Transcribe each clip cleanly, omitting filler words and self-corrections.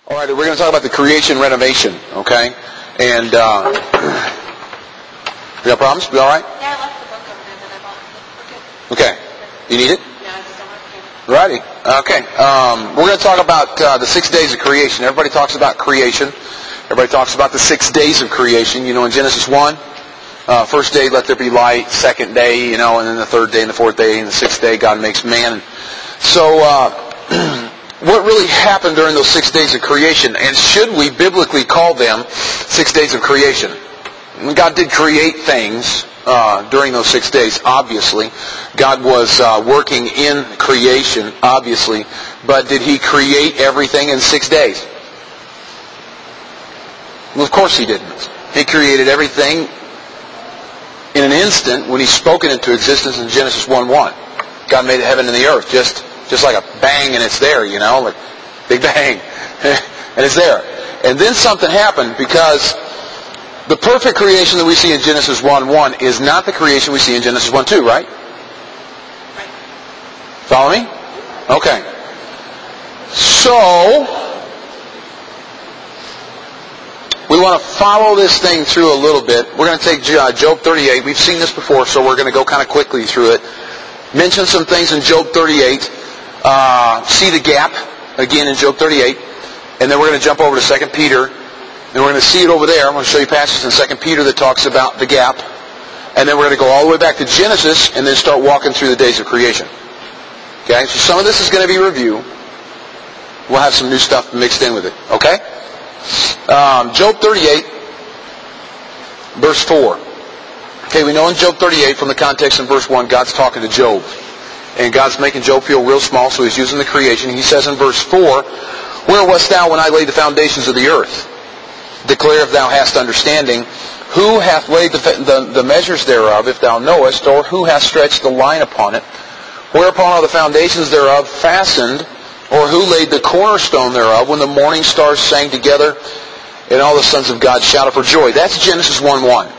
All right, we're going to talk about the creation renovation, okay? And, you got problems? We all right? Yeah, I left the book over there that I bought. We're good. Okay. You need it? Yeah, I just don't have to. Righty. Okay. We're going to talk about the 6 days of creation. Everybody talks about creation. Everybody talks about the 6 days of creation. You know, in Genesis 1, first day, let there be light. Second day, and then the third day and the fourth day and the sixth day, God makes man. So, what really happened during those 6 days of creation, and should we biblically call them 6 days of creation? God did create things during those 6 days, obviously. God was working in creation, obviously. But did He create everything in 6 days? Well, of course He didn't. He created everything in an instant when He spoke it into existence in Genesis 1:1. God made the heaven and the earth just like a bang and it's there, like big bang. And it's there. And then something happened because the perfect creation that we see in Genesis 1:1 is not the creation we see in Genesis 1:2, right? Follow me? Okay. So, we want to follow this thing through a little bit. We're going to take Job 38. We've seen this before, so we're going to go kind of quickly through it. Mention some things in Job 38. See the gap again in Job 38. And then we're going to jump over to 2 Peter. And we're going to see it over there. I'm going to show you passages in 2 Peter that talks about the gap. And then we're going to go all the way back to Genesis and then start walking through the days of creation. Okay? So some of this is going to be review. We'll have some new stuff mixed in with it. Okay? Job 38, verse 4. Okay, we know in Job 38 from the context in verse 1, God's talking to Job. And God's making Job feel real small, so He's using the creation. He says in verse 4, "Where wast thou when I laid the foundations of the earth? Declare if thou hast understanding. Who hath laid the measures thereof, if thou knowest, or who hath stretched the line upon it? Whereupon are the foundations thereof fastened, or who laid the cornerstone thereof, when the morning stars sang together, and all the sons of God shouted for joy?" That's Genesis 1:1.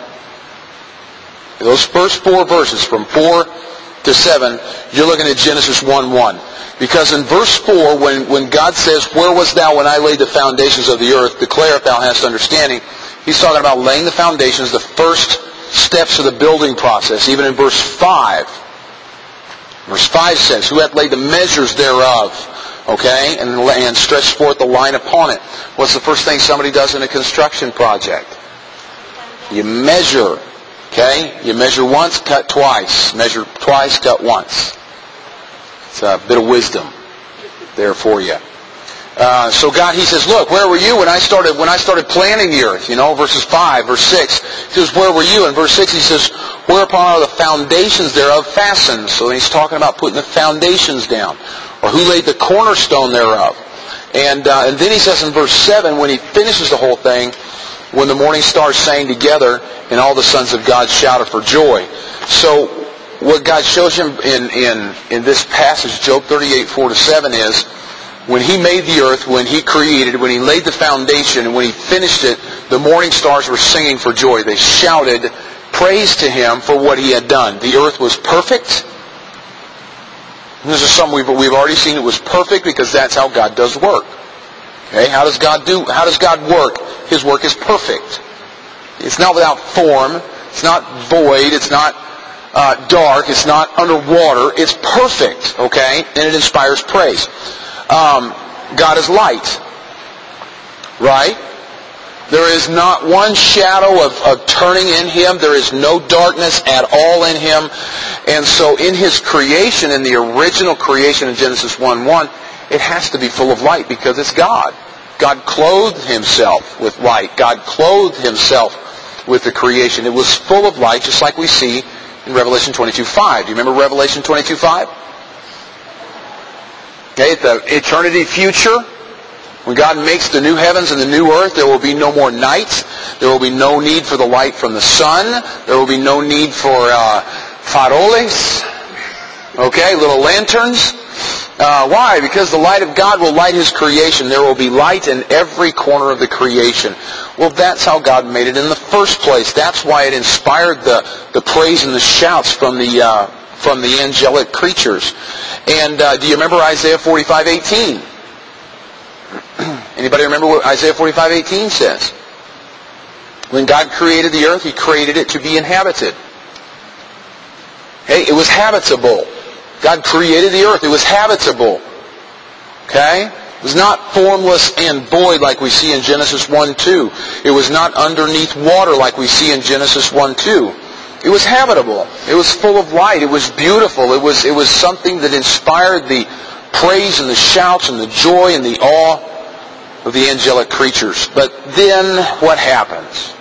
Those first 4 verses, from 4 to 7, you're looking at Genesis 1:1. Because in verse 4, when God says, "Where wast thou when I laid the foundations of the earth? Declare if thou hast understanding," He's talking about laying the foundations, the first steps of the building process. Even in verse 5. Verse 5 says, "Who hath laid the measures thereof?" Okay? And stretched forth the line upon it. What's the first thing somebody does in a construction project? You measure. Okay? You measure once, cut twice. Measure twice, cut once. It's a bit of wisdom there for you. So God, He says, "Look, where were you when I started planning the earth?" Verses 5, verse 6. He says, "Where were you?" In verse 6 He says, "Whereupon are the foundations thereof fastened?" So He's talking about putting the foundations down. Or who laid the cornerstone thereof? And then He says in verse 7, when He finishes the whole thing, "When the morning stars sang together, and all the sons of God shouted for joy." So what God shows him in this passage, Job 38, 4 to 7, is when He made the earth, when He created, when He laid the foundation, and when He finished it, the morning stars were singing for joy. They shouted praise to Him for what He had done. The earth was perfect. And this is something we've already seen. It was perfect because that's how God does work. Okay? How does God work? His work is perfect. It's not without form. It's not void. It's not dark. It's not underwater. It's perfect. Okay? And it inspires praise. God is light. Right? There is not one shadow of turning in Him. There is no darkness at all in Him. And so in His creation, in the original creation in Genesis 1:1, it has to be full of light because it's God. God clothed Himself with light. God clothed Himself with the creation. It was full of light, just like we see in Revelation 22:5. Do you remember Revelation 22:5? Okay, the eternity future, when God makes the new heavens and the new earth, there will be no more night. There will be no need for the light from the sun. There will be no need for faroles. Okay, little lanterns. Why? Because the light of God will light His creation. There will be light in every corner of the creation. Well, that's how God made it in the first place. That's why it inspired the praise and the shouts from the angelic creatures. And do you remember Isaiah 45:18? Anybody remember what Isaiah 45:18 says? When God created the earth, He created it to be inhabited. Hey, it was habitable. God created the earth. It was habitable. Okay? It was not formless and void like we see in Genesis 1:2. It was not underneath water like we see in Genesis 1:2. It was habitable. It was full of light. It was beautiful. It was something that inspired the praise and the shouts and the joy and the awe of the angelic creatures. But then what happens?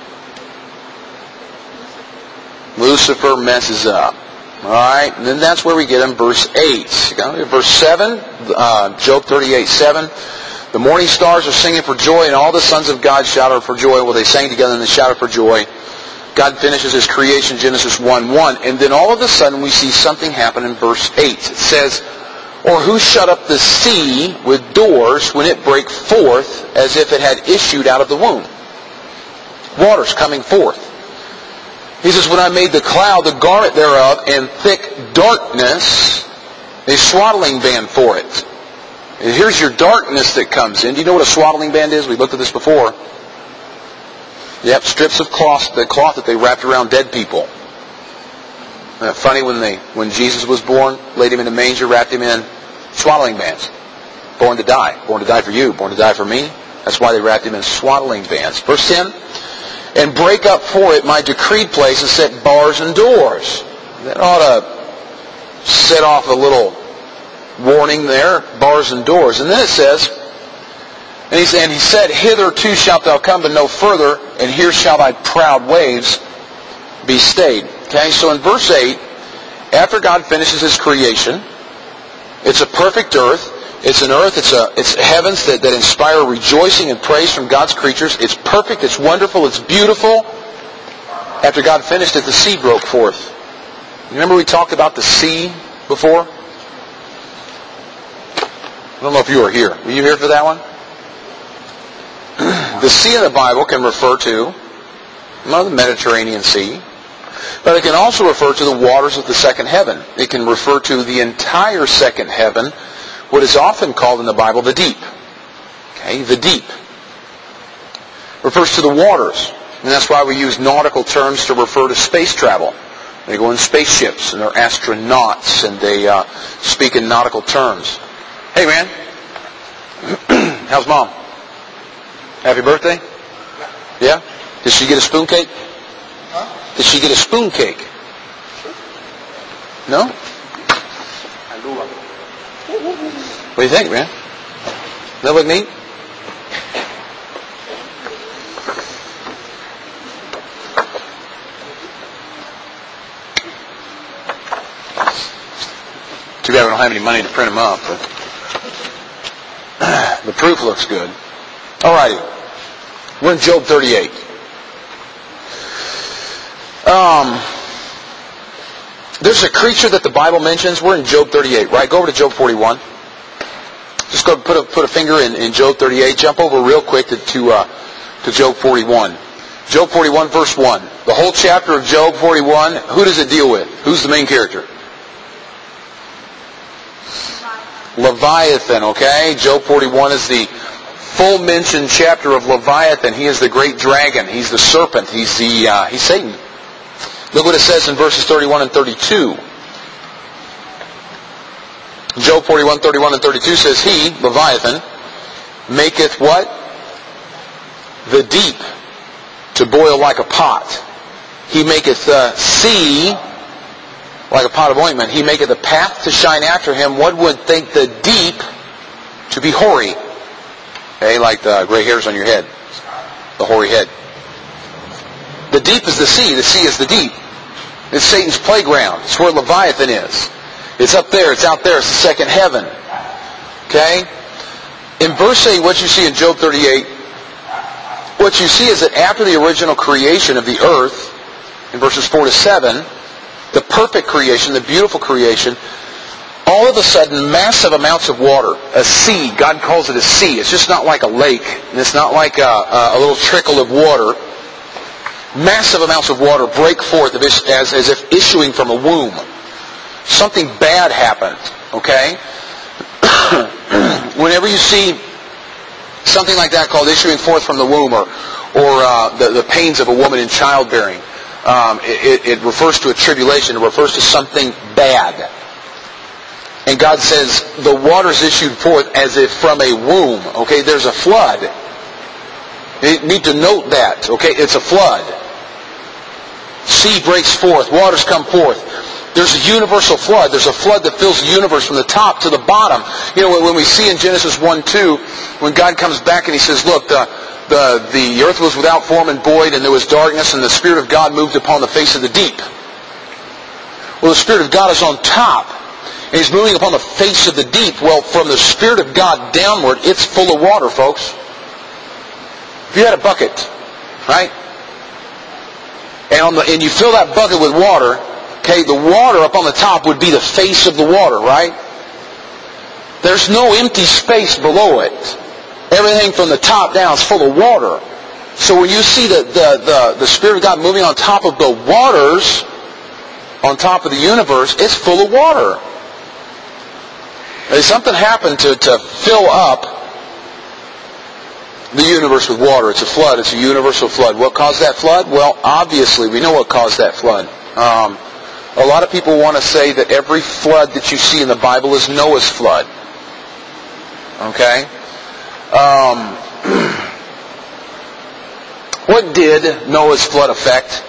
Lucifer messes up. Alright, and then that's where we get in verse 8. Verse 7, Job 38:7. The morning stars are singing for joy, and all the sons of God shouted for joy. Well, they sang together and they shouted for joy. God finishes His creation, Genesis 1:1. And then all of a sudden we see something happen in verse 8. It says, or who shut up the sea with doors when it brake forth as if it had issued out of the womb? Water's coming forth. He says, when I made the cloud, the garment thereof, and thick darkness, a swaddling band for it. And here's your darkness that comes in. Do you know what a swaddling band is? We looked at this before. Yep, strips of cloth, the cloth that they wrapped around dead people. Isn't that funny when Jesus was born, laid Him in a manger, wrapped Him in swaddling bands. Born to die for you, born to die for me. That's why they wrapped Him in swaddling bands. Verse 10, and break up for it my decreed place and set bars and doors. That ought to set off a little warning there, bars and doors. And then it says, and he said, hitherto shalt thou come, but no further, and here shall thy proud waves be stayed. Okay, so in verse 8, after God finishes His creation, it's a perfect earth. It's an earth, it's heavens that inspire rejoicing and praise from God's creatures. It's perfect, it's wonderful, it's beautiful. After God finished it, the sea broke forth. You remember we talked about the sea before? I don't know if you were here. Were you here for that one? The sea in the Bible can refer to the Mediterranean Sea, but it can also refer to the waters of the second heaven. It can refer to the entire second heaven, what is often called in the Bible the deep. Okay, the deep refers to the waters. And that's why we use nautical terms to refer to space travel. They go in spaceships and they're astronauts and they speak in nautical terms. Hey man, how's Mom? Happy birthday? Yeah? Did she get a spoon cake? Huh? Did she get a spoon cake? No? What do you think, man? Does that look neat? Too bad we don't have any money to print them up, but the proof looks good. Alrighty. We're in Job 38. There's a creature that the Bible mentions. We're in Job 38, right? Go over to Job 41. Just go put a finger in Job 38. Jump over real quick to Job 41. Job 41, verse 1. The whole chapter of Job 41, who does it deal with? Who's the main character? Leviathan, okay? Job 41 is the full mentioned chapter of Leviathan. He is the great dragon. He's the serpent. He's Satan. Look what it says in verses 31 and 32. Job 41, 31 and 32 says, He, Leviathan, maketh what? The deep to boil like a pot. He maketh the sea like a pot of ointment. He maketh the path to shine after him. One would think the deep to be hoary. Okay, like the gray hairs on your head. The hoary head. The deep is the sea. The sea is the deep. It's Satan's playground. It's where Leviathan is. It's up there. It's out there. It's the second heaven. Okay? In verse 8, what you see in Job 38, what you see is that after the original creation of the earth, in verses 4 to 7, the perfect creation, the beautiful creation, all of a sudden massive amounts of water, a sea, God calls it a sea. It's just not like a lake, and it's not like a little trickle of water. Massive amounts of water break forth as if issuing from a womb. Something bad happened, okay? Whenever you see Something like that called issuing forth from the womb, or the pains of a woman in childbearing. It refers to a tribulation. It refers to something bad. And God says the waters issued forth as if from a womb. Okay, there's a flood. You need to note that. Okay, it's a flood. Sea breaks forth. Waters come forth. There's a universal flood. There's a flood that fills the universe from the top to the bottom. You know, when we see in Genesis 1:2, when God comes back and He says, look, the earth was without form and void, and there was darkness, and the Spirit of God moved upon the face of the deep. Well, the Spirit of God is on top, and He's moving upon the face of the deep. Well, from the Spirit of God downward, it's full of water, folks. If you had a bucket, right? And you fill that bucket with water, okay, the water up on the top would be the face of the water, right? There's no empty space below it. Everything from the top down is full of water. So when you see the Spirit of God moving on top of the waters, on top of the universe, it's full of water. Something happened to fill up the universe with water. It's a flood. It's a universal flood. What caused that flood? Well, obviously, we know what caused that flood. A lot of people want to say that every flood that you see in the Bible is Noah's flood. Okay? What did Noah's flood affect?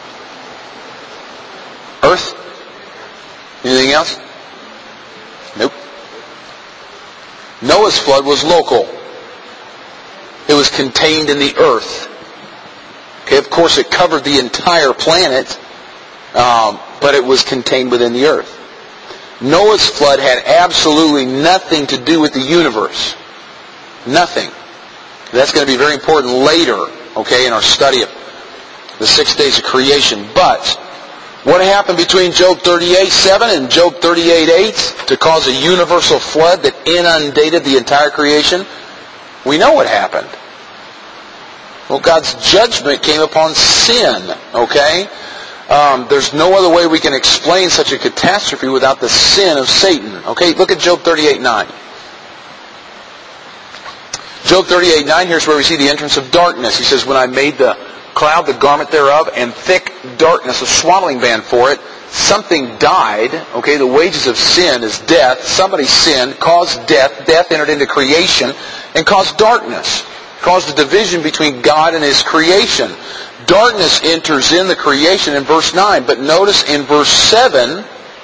Earth? Anything else? Nope. Noah's flood was local. It was contained in the earth. Okay, of course it covered the entire planet, but it was contained within the earth. Noah's flood had absolutely nothing to do with the universe. Nothing. That's going to be very important later, okay, in our study of the 6 days of creation. But what happened between Job 38:7 and Job 38:8 to cause a universal flood that inundated the entire creation? We know what happened. Well, God's judgment came upon sin, okay? There's no other way we can explain such a catastrophe without the sin of Satan. Okay, look at Job 38:9. Job 38:9, here's where we see the entrance of darkness. He says, when I made the cloud the garment thereof, and thick darkness a swaddling band for it, something died. Okay, the wages of sin is death. Somebody sinned, caused death. Death entered into creation and caused darkness. Caused a division between God and His creation. Darkness enters in the creation in verse 9. But notice in verse 7,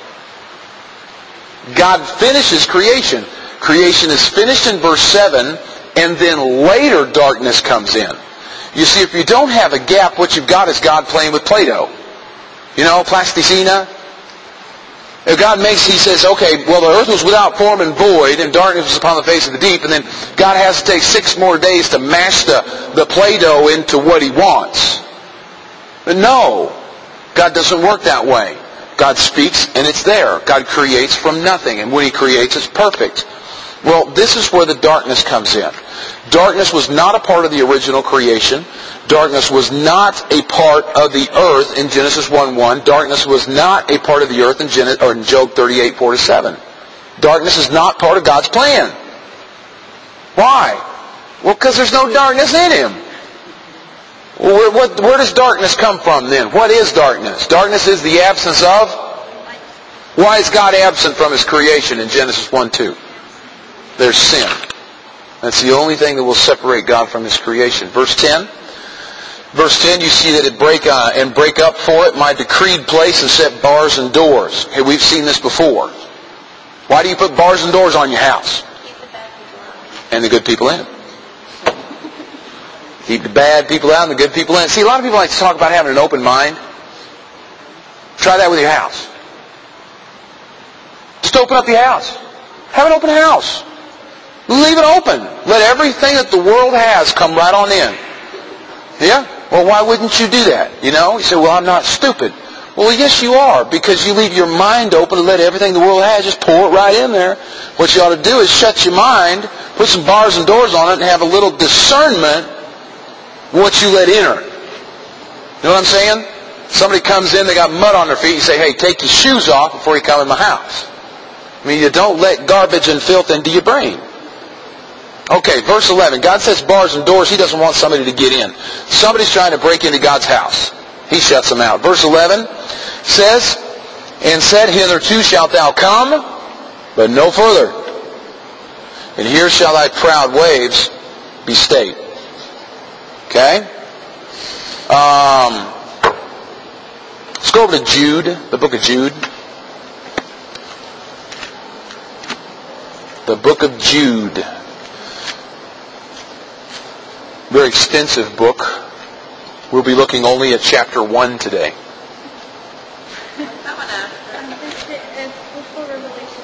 God finishes creation. Creation is finished in verse 7, and then later darkness comes in. You see, if you don't have a gap, what you've got is God playing with Play-Doh. You know, plasticina. If God He says, okay, well, the earth was without form and void, and darkness was upon the face of the deep, and then God has to take 6 more days to mash the Play-Doh into what He wants. But no, God doesn't work that way. God speaks, and it's there. God creates from nothing, and when He creates, it's perfect. Well, this is where the darkness comes in. Darkness was not a part of the original creation. Darkness was not a part of the earth in Genesis 1:1. Darkness was not a part of the earth in Job 38:4-7. Darkness is not part of God's plan. Why? Well, because there's no darkness in Him. Well, where does darkness come from then? What is darkness? Darkness is the absence of? Why is God absent from His creation in Genesis 1:2? There's sin. That's the only thing that will separate God from His creation. Verse 10. Verse 10, you see that it break up for it my decreed place and set bars and doors. Hey, we've seen this before. Why do you put bars and doors on your house? Keep the bad people out. And the good people in. Keep the bad people out and the good people in. See, a lot of people like to talk about having an open mind. Try that with your house. Just open up your house. Have an open house. Leave it open. Let everything that the world has come right on in. Yeah? Well, why wouldn't you do that? You know? You say, well, I'm not stupid. Well, yes, you are, because you leave your mind open and let everything the world has, just pour it right in there. What you ought to do is shut your mind, put some bars and doors on it, and have a little discernment what you let enter. You know what I'm saying? Somebody comes in, they got mud on their feet, you say, hey, take your shoes off before you come in my house. I mean, you don't let garbage and filth into your brain. Okay, verse 11. God sets bars and doors. He doesn't want somebody to get in. Somebody's trying to break into God's house. He shuts them out. Verse 11 says, and said, hitherto shalt thou come, but no further. And here shall thy proud waves be stayed. Okay? Let's go over to Jude, the book of Jude. The book of Jude. Very extensive book. We'll be looking only at chapter 1 today. It's before Revelation.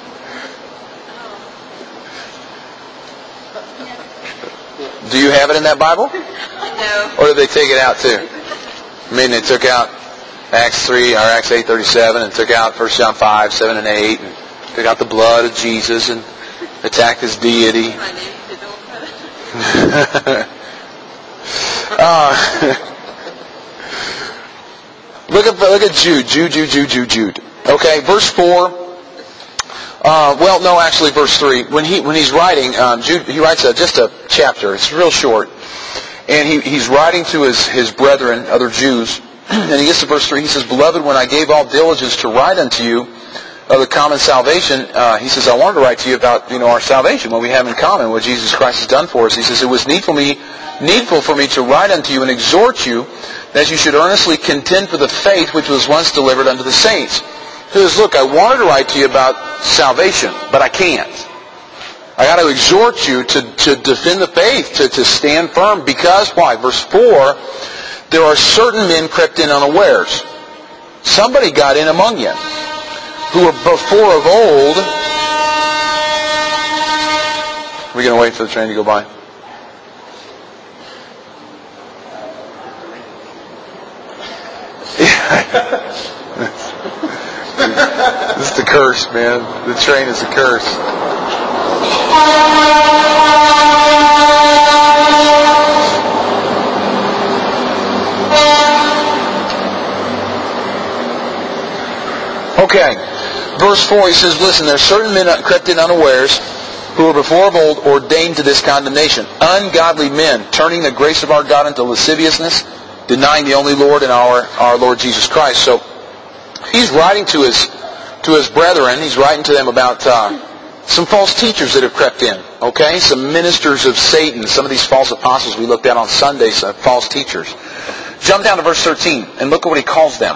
Do you have it in that Bible? No. Or did they take it out too? I mean, they took out Acts 3 or Acts 8:37 and took out 1 John 5, 7 and 8 and took out the blood of Jesus and attacked his deity. Look at Jude. Okay, verse 4. Verse 3. When he's writing, Jude, he writes just a chapter. It's real short, and he's writing to his brethren, other Jews. And he gets to verse 3. He says, "Beloved, when I gave all diligence to write unto you of the common salvation," he says, "I wanted to write to you about our salvation, what we have in common, what Jesus Christ has done for us." He says, "It was needful for me to write unto you and exhort you that you should earnestly contend for the faith which was once delivered unto the saints." He says, "Look, I wanted to write to you about salvation, but I can't. I got to exhort you to defend the faith, to stand firm, because," why? Verse 4, "there are certain men crept in unawares." Somebody got in among you, who were before of old. We're going to wait for the train to go by. This is the curse, man. The train is a curse. Okay. Verse 4, he says, "Listen, there are certain men that crept in unawares, who were before of old ordained to this condemnation. Ungodly men, turning the grace of our God into lasciviousness, denying the only Lord and our Lord Jesus Christ." So he's writing to his brethren. He's writing to them about some false teachers that have crept in. Okay, some ministers of Satan. Some of these false apostles we looked at on Sundays, false teachers. Jump down to verse 13 and look at what he calls them.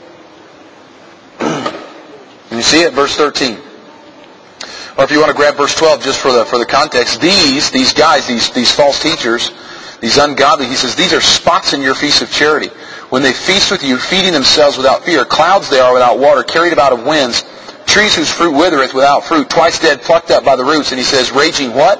You see it, verse 13. Or if you want to grab verse 12 just for the context, these guys, these false teachers, these ungodly, he says, "These are spots in your feast of charity. When they feast with you, feeding themselves without fear, clouds they are without water, carried about of winds, trees whose fruit withereth without fruit, twice dead, plucked up by the roots." And he says, raging what?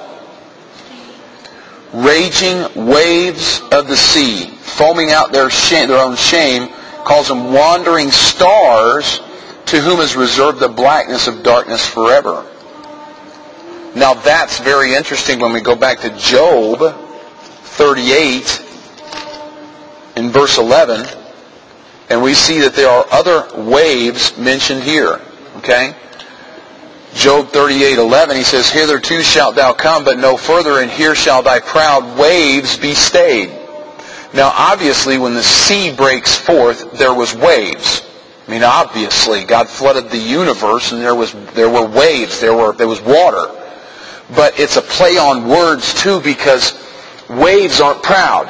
Raging waves of the sea, foaming out their own shame, calls them wandering stars, to whom is reserved the blackness of darkness forever. Now that's very interesting when we go back to Job 38 in verse 11, and we see that there are other waves mentioned here. Okay? Job 38:11, he says, "Hitherto shalt thou come, but no further, and here shall thy proud waves be stayed." Now obviously when the sea breaks forth, there was waves. I mean, obviously, God flooded the universe, and there were waves, there was water. But it's a play on words, too, because waves aren't proud.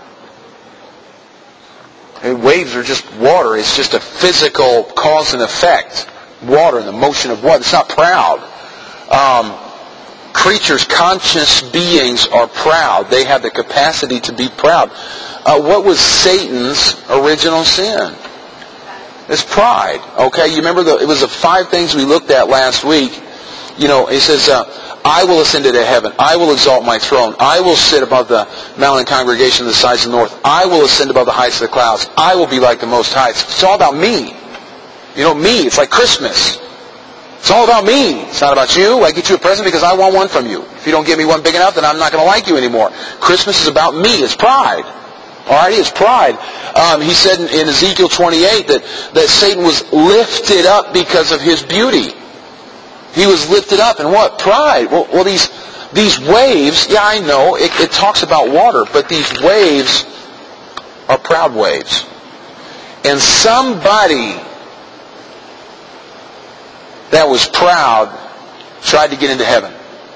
Waves are just water. It's just a physical cause and effect. Water and the motion of water. It's not proud. Creatures, conscious beings are proud. They have the capacity to be proud. What was Satan's original sin? It's pride. Okay, you remember it was the 5 things we looked at last week. It says, "I will ascend into heaven. I will exalt my throne. I will sit above the mountain congregation of the sides of the north. I will ascend above the heights of the clouds. I will be like the Most High." It's all about me. Me. It's like Christmas. It's all about me. It's not about you. I get you a present because I want one from you. If you don't give me one big enough, then I'm not going to like you anymore. Christmas is about me. It's pride. All right, it's pride. He said in Ezekiel 28 that Satan was lifted up because of his beauty. He was lifted up in what? Pride. Well, these these waves, yeah, I know, it talks about water, but these waves are proud waves. And somebody that was proud tried to get into heaven.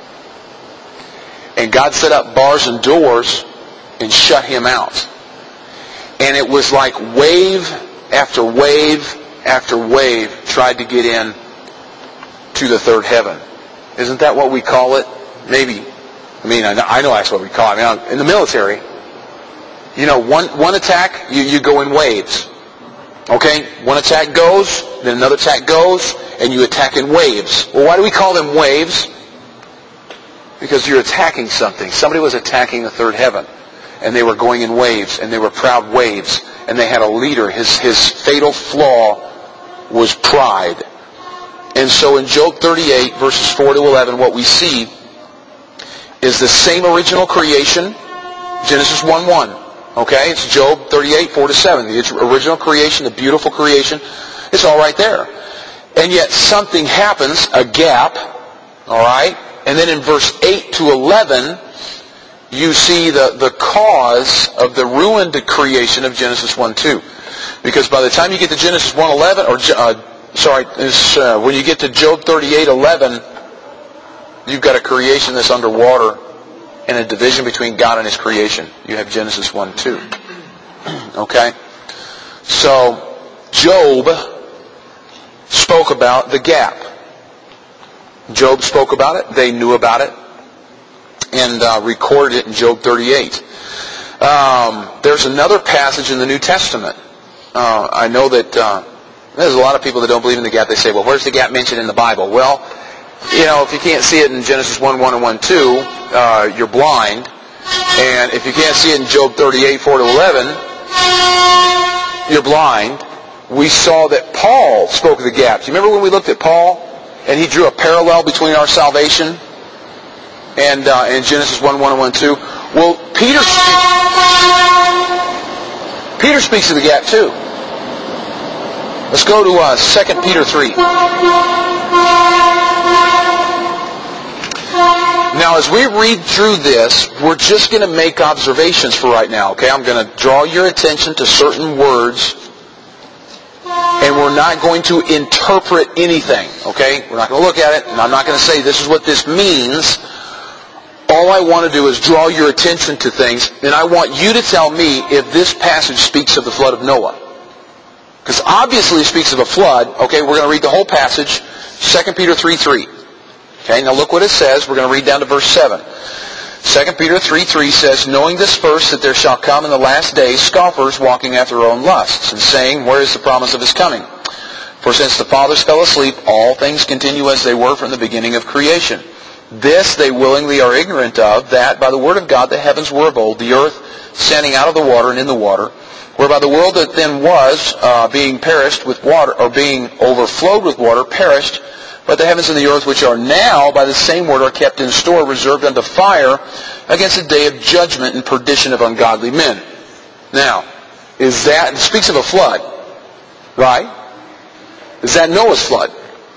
And God set up bars and doors and shut him out. And it was like wave after wave after wave tried to get in to the third heaven. Isn't that what we call it? Maybe. I know that's what we call it. In the military, one attack, you go in waves. Okay? One attack goes, then another attack goes, and you attack in waves. Well, why do we call them waves? Because you're attacking something. Somebody was attacking the third heaven. And they were going in waves, and they were proud waves. And they had a leader. His fatal flaw was pride. And so in Job 38, verses 4 to 11, what we see is the same original creation, Genesis 1:1. Okay? It's Job 38, 4 to 7. The original creation, the beautiful creation. It's all right there. And yet something happens, a gap, all right? And then in verse 8 to 11, you see the cause of the ruined creation of Genesis 1:2. Because by the time you get to Genesis 1:11, when you get to Job 38:11, you've got a creation that's underwater and a division between God and His creation. You have Genesis 1:2. Okay? So, Job spoke about the gap. Job spoke about it. They knew about it. And recorded it in Job 38. There's another passage in the New Testament. I know that there's a lot of people that don't believe in the gap. They say, well, where's the gap mentioned in the Bible? Well, if you can't see it in Genesis 1:1 and 1:2, you're blind. And if you can't see it in Job 38, 4 to 11, you're blind. We saw that Paul spoke of the gaps. You remember when we looked at Paul and he drew a parallel between our salvation and in Genesis 1:1 and 1:2? Well, Peter speaks of the gap too. Let's go to 2 Peter 3. Now, as we read through this, we're just going to make observations for right now, okay? I'm going to draw your attention to certain words, and we're not going to interpret anything, okay? We're not going to look at it, and I'm not going to say this is what this means. All I want to do is draw your attention to things, and I want you to tell me if this passage speaks of the flood of Noah. Because obviously it speaks of a flood. Okay, we're going to read the whole passage, 2 Peter 3:3. Okay, now look what it says. We're going to read down to verse 7. 2 Peter 3:3 says, knowing this first, that there shall come in the last days scoffers walking after their own lusts, and saying, where is the promise of His coming? For since the fathers fell asleep, all things continue as they were from the beginning of creation. This they willingly are ignorant of, that by the word of God the heavens were of old, the earth standing out of the water and in the water, whereby the world that then was, being perished with water, or being overflowed with water, perished. But the heavens and the earth, which are now by the same word, are kept in store, reserved unto fire, against the day of judgment and perdition of ungodly men. Now, it speaks of a flood, right? Is that Noah's flood?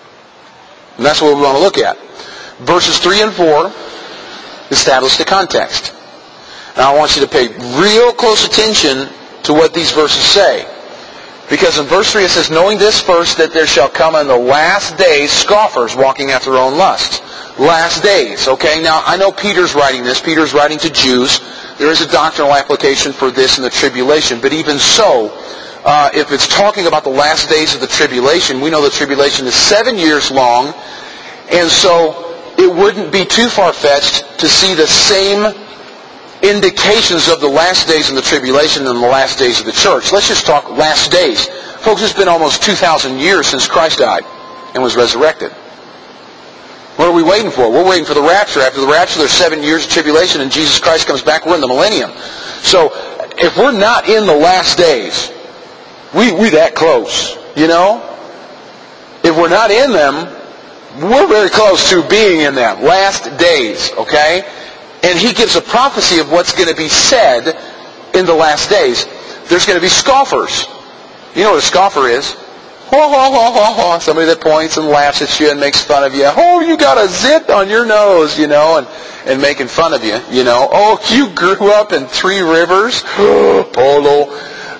And that's what we want to look at. Verses 3 and 4 establish the context. Now I want you to pay real close attention to what these verses say. Because in verse 3 it says, knowing this first, that there shall come in the last days scoffers walking after their own lusts. Last days, okay? Now I know Peter's writing this. Peter's writing to Jews. There is a doctrinal application for this in the tribulation. But even so, if it's talking about the last days of the tribulation, we know the tribulation is 7 years long. And so it wouldn't be too far-fetched to see the same indications of the last days of the tribulation and the last days of the church. Let's just talk last days. Folks, it's been almost 2,000 years since Christ died and was resurrected. What are we waiting for? We're waiting for the rapture. After the rapture, there's 7 years of tribulation, and Jesus Christ comes back. We're in the millennium. So, if we're not in the last days, we that close, you know? If we're not in them, we're very close to being in them. Last days, okay? And he gives a prophecy of what's going to be said in the last days. There's going to be scoffers. You know what a scoffer is? Somebody that points and laughs at you and makes fun of you. Oh, you got a zit on your nose, and making fun of you, Oh, you grew up in Three Rivers. Polo.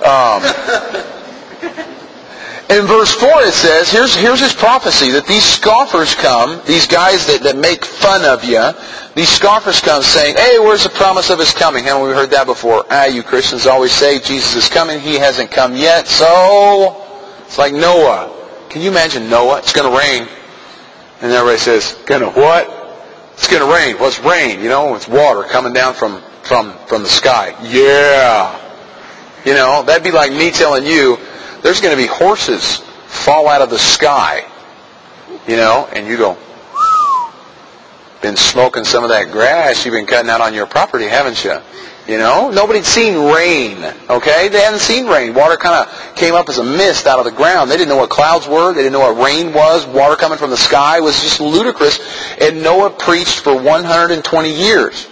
In verse 4 it says, here's his prophecy, that these scoffers come, these guys that make fun of you, these scoffers come saying, hey, where's the promise of His coming? Haven't we heard that before? You Christians always say Jesus is coming. He hasn't come yet. So, it's like Noah. Can you imagine Noah? It's going to rain. And everybody says, gonna what? It's going to rain. What's rain? It's water coming down from the sky. Yeah. That'd be like me telling you, there's going to be horses fall out of the sky, and you go, been smoking some of that grass you've been cutting out on your property, haven't you? Nobody'd seen rain, okay? They hadn't seen rain. Water kind of came up as a mist out of the ground. They didn't know what clouds were. They didn't know what rain was. Water coming from the sky was just ludicrous. And Noah preached for 120 years.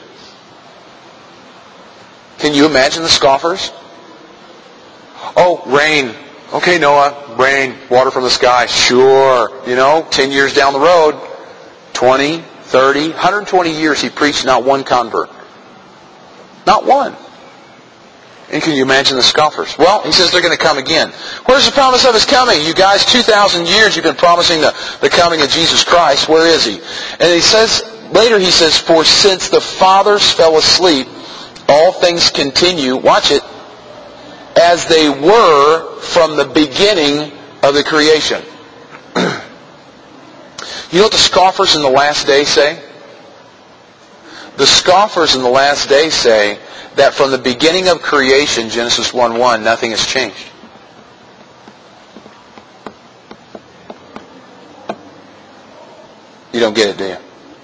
Can you imagine the scoffers? Oh, rain. Okay, Noah, rain, water from the sky, sure. 10 years down the road, 20, 30, 120 years he preached, not one convert. Not one. And can you imagine the scoffers? Well, he says they're going to come again. Where's the promise of His coming? You guys, 2,000 years you've been promising the coming of Jesus Christ. Where is He? And later he says, for since the fathers fell asleep, all things continue, watch it, as they were from the beginning of the creation. You know what the scoffers in the last day say? The scoffers in the last day say that from the beginning of creation, Genesis 1:1, nothing has changed. You don't get it, do you?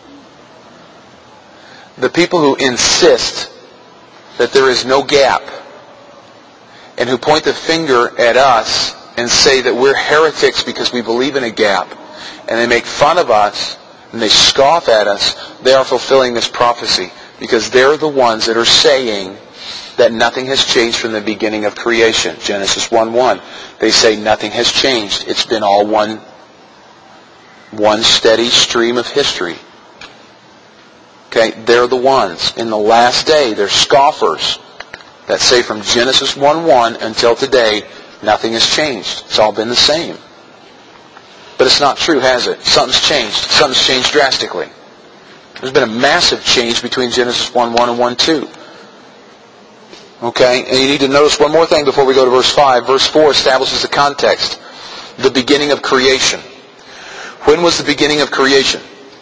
The people who insist that there is no gap and who point the finger at us and say that we're heretics because we believe in a gap, and they make fun of us and they scoff at us, they are fulfilling this prophecy because they're the ones that are saying that nothing has changed from the beginning of creation. Genesis 1:1. They say nothing has changed. It's been all one steady stream of history. Okay, they're the ones. In the last day, they're scoffers that say from Genesis 1:1 until today, nothing has changed. It's all been the same. But it's not true, has it? Something's changed. Something's changed drastically. There's been a massive change between Genesis 1:1 and 1:2. Okay? And you need to notice one more thing before we go to verse 5. Verse 4 establishes the context. The beginning of creation. When was the beginning of creation?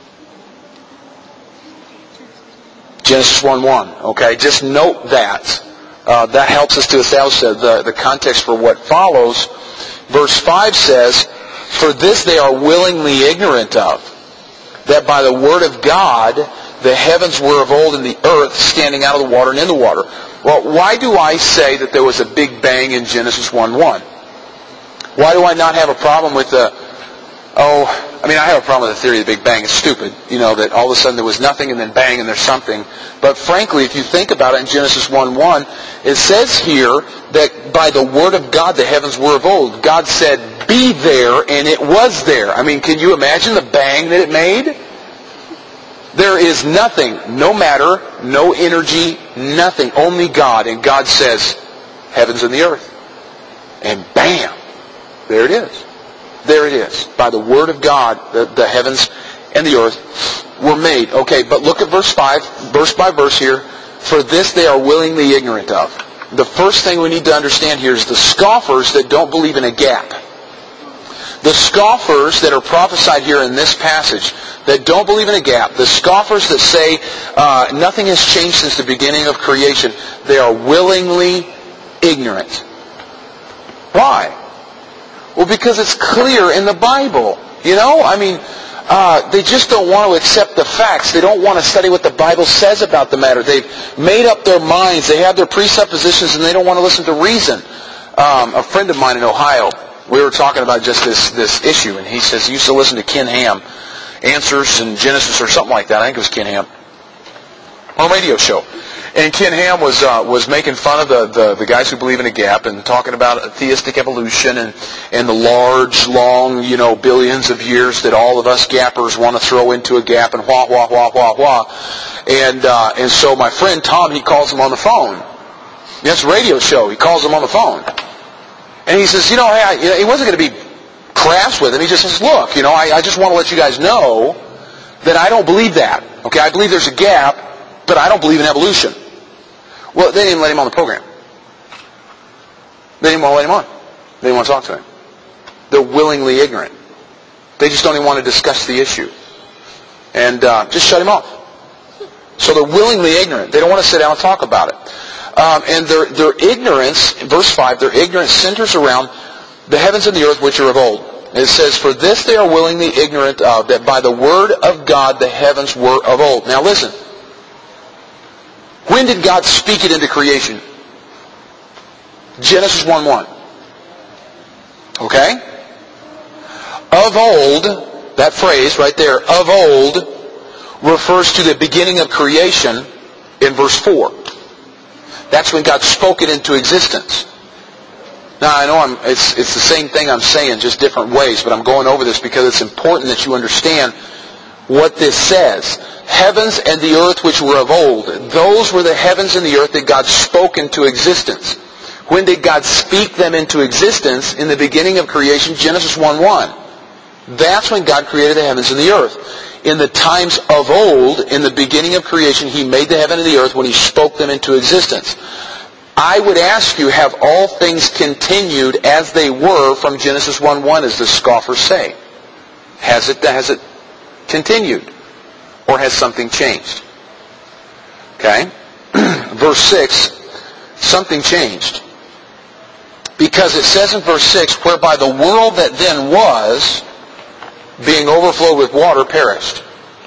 Genesis 1:1. Okay? Just note that. That helps us to establish the context for what follows. Verse 5 says, for this they are willingly ignorant of, that by the word of God the heavens were of old and the earth standing out of the water and in the water. Well, why do I say that there was a big bang in Genesis 1:1? Why do I not have a problem with I have a problem with the theory of the Big Bang. It's stupid, that all of a sudden there was nothing and then bang and there's something. But frankly, if you think about it in Genesis 1:1, it says here that by the word of God the heavens were of old. God said, be there, and it was there. Can you imagine the bang that it made? There is nothing, no matter, no energy, nothing, only God. And God says, heavens and the earth. And bam, there it is. There it is. By the word of God, the heavens and the earth were made. Okay, but look at verse 5, verse by verse here. For this they are willingly ignorant of. The first thing we need to understand here is the scoffers that don't believe in a gap. The scoffers that are prophesied here in this passage that don't believe in a gap, the scoffers that say nothing has changed since the beginning of creation, they are willingly ignorant. Why? Well, because it's clear in the Bible. They just don't want to accept the facts. They don't want to study what the Bible says about the matter. They've made up their minds. They have their presuppositions, and they don't want to listen to reason. A friend of mine in Ohio, we were talking about just this issue, and he says he used to listen to Ken Ham, Answers in Genesis or something like that. I think it was Ken Ham. On a radio show. And Ken Ham was making fun of the guys who believe in a gap and talking about theistic evolution and the large, long, billions of years that all of us gappers want to throw into a gap and wah, wah, wah, wah, wah. And so my friend Tom, he calls him on the phone. That's a radio show. He calls him on the phone. And he says, hey, he wasn't going to be crass with him. He just says, look, I just want to let you guys know that I don't believe that. Okay, I believe there's a gap, but I don't believe in evolution. Well, they didn't even let him on the program. They didn't want to let him on. They didn't want to talk to him. They're willingly ignorant. They just don't even want to discuss the issue. And just shut him off. So they're willingly ignorant. They don't want to sit down and talk about it. And their ignorance, verse 5, their ignorance centers around the heavens and the earth which are of old. And it says, for this they are willingly ignorant of, that by the word of God the heavens were of old. Now listen. When did God speak it into creation? Genesis 1:1. Okay? Of old, that phrase right there, of old, refers to the beginning of creation in verse 4. That's when God spoke it into existence. Now, I know it's the same thing I'm saying, just different ways, but I'm going over this because it's important that you understand what this says. Heavens and the earth which were of old. Those were the heavens and the earth that God spoke into existence. When did God speak them into existence? In the beginning of creation, Genesis 1:1. That's when God created the heavens and the earth. In the times of old, in the beginning of creation, He made the heaven and the earth when He spoke them into existence. I would ask you, have all things continued as they were from Genesis 1:1, as the scoffers say? Has it continued? Or has something changed? Okay? Verse 6, something changed. Because it says in verse 6, whereby the world that then was, being overflowed with water, perished.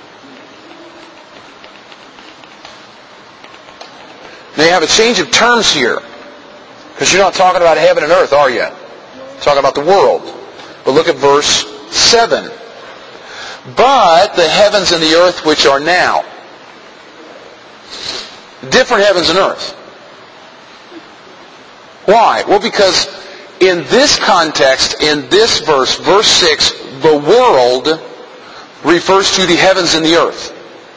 Now you have a change of terms here. Because you're not talking about heaven and earth, are you? You're talking about the world. But look at verse 7. But the heavens and the earth which are now. Different heavens and earth. Why? Well, because in this context, in this verse, verse 6, the world refers to the heavens and the earth.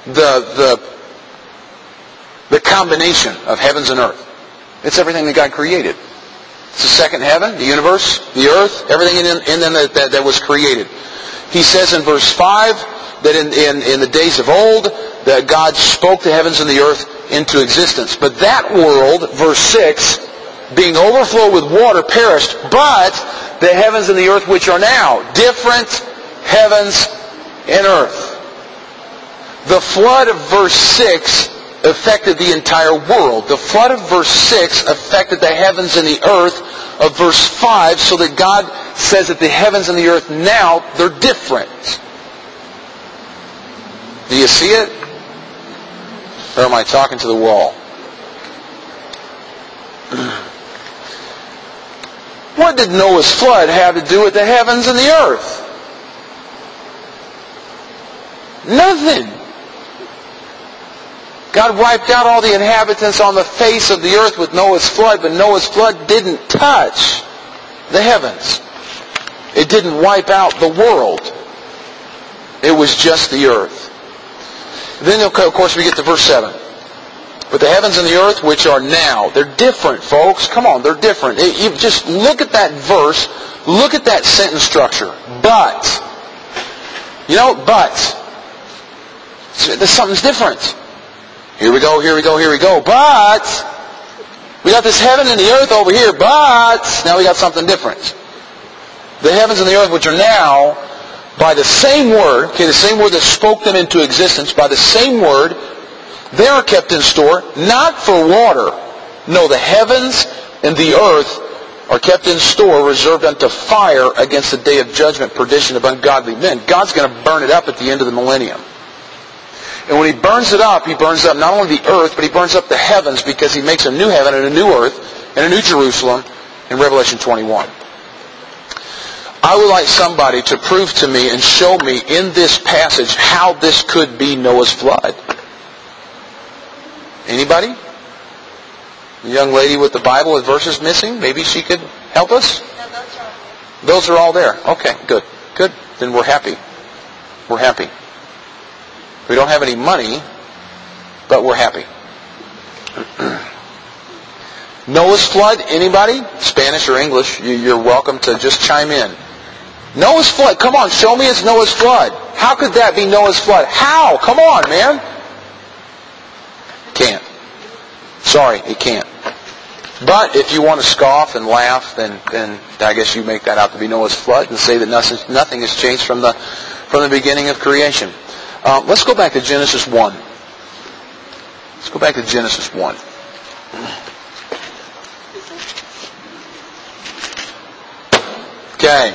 The combination of heavens and earth. It's everything that God created. It's the second heaven, the universe, the earth, everything in them that was created. He says in verse 5 that in the days of old that God spoke the heavens and the earth into existence. But that world, verse 6, being overflowed with water, perished, but the heavens and the earth which are now, different heavens and earth. The flood of verse 6 affected the entire world. The flood of verse 6 affected the heavens and the earth of verse 5, so that God says that the heavens and the earth now, they're different. Do you see it? Or am I talking to the wall? What did Noah's flood have to do with the heavens and the earth? Nothing. God wiped out all the inhabitants on the face of the earth with Noah's flood, but Noah's flood didn't touch the heavens. It didn't wipe out the world. It was just the earth. Then, of course, we get to verse 7. But the heavens and the earth which are now, they're different, folks. Come on, they're different. You just look at that verse. Look at that sentence structure. But. But. Something's different. Here we go. But, we got this heaven and the earth over here, but, now we got something different. The heavens and the earth which are now, by the same word, the same word that spoke them into existence, by the same word, they are kept in store, not for water. No, the heavens and the earth are kept in store, reserved unto fire against the day of judgment, perdition of ungodly men. God's going to burn it up at the end of the millennium. And when He burns it up, He burns up not only the earth, but He burns up the heavens, because He makes a new heaven and a new earth and a new Jerusalem in Revelation 21. I would like somebody to prove to me and show me in this passage how this could be Noah's flood. Anybody? The young lady with the Bible with verses missing, maybe she could help us? No, those are all. Those are all there. Okay, good. Good. Then we're happy. We're happy. We don't have any money, but we're happy. Noah's flood, anybody? Spanish or English, you're welcome to just chime in. Noah's flood, come on, show me it's Noah's flood. How could that be Noah's flood? How? Come on, man. Can't. Sorry, it can't. But if you want to scoff and laugh, then I guess you make that out to be Noah's flood and say that nothing has changed from the beginning of creation. Let's go back to Genesis 1. Let's go back to Genesis 1. Okay.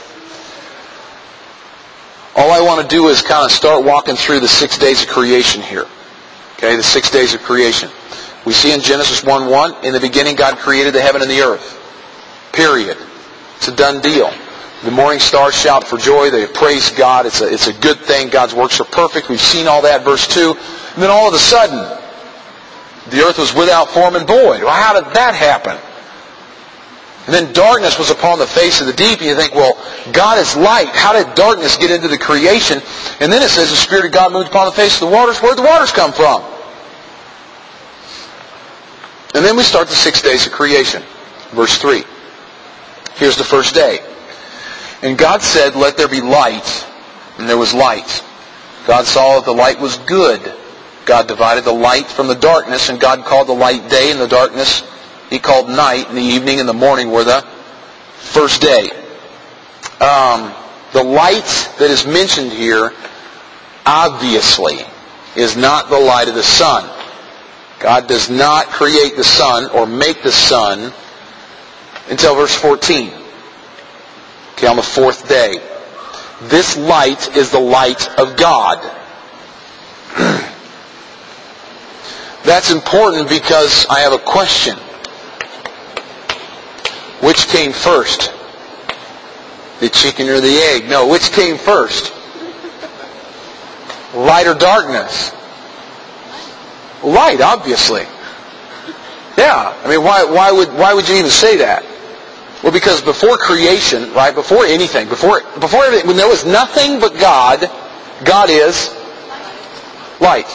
All I want to do is kind of start walking through the 6 days of creation here. Okay, the 6 days of creation. We see in Genesis 1:1, in the beginning God created the heaven and the earth. Period. It's a done deal. The morning stars shout for joy. They praise God. It's a good thing. God's works are perfect. We've seen all that. Verse 2. And then all of a sudden, the earth was without form and void. Well, how did that happen? And then darkness was upon the face of the deep. And you think, well, God is light. How did darkness get into the creation? And then it says the Spirit of God moved upon the face of the waters. Where did the waters come from? And then we start the 6 days of creation. Verse 3. Here's the first day. And God said, let there be light. And there was light. God saw that the light was good. God divided the light from the darkness. And God called the light day, and the darkness He called night. And the evening and the morning were the first day. The light that is mentioned here, obviously, is not the light of the sun. God does not create the sun or make the sun until verse 14. Okay, on the fourth day. This light is the light of God. That's important because I have a question. Which came first? The chicken or the egg? No, which came first? Light or darkness? Light, obviously. Yeah, I mean, why would you even say that? Well, because before creation, right, before anything, before everything, when there was nothing but God, God is light.